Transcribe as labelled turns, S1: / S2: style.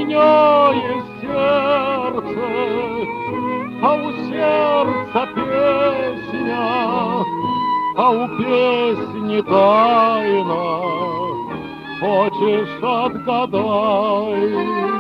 S1: меня есть сердце, а у сердца песня, а у песни тайна. Хочешь, отгадай,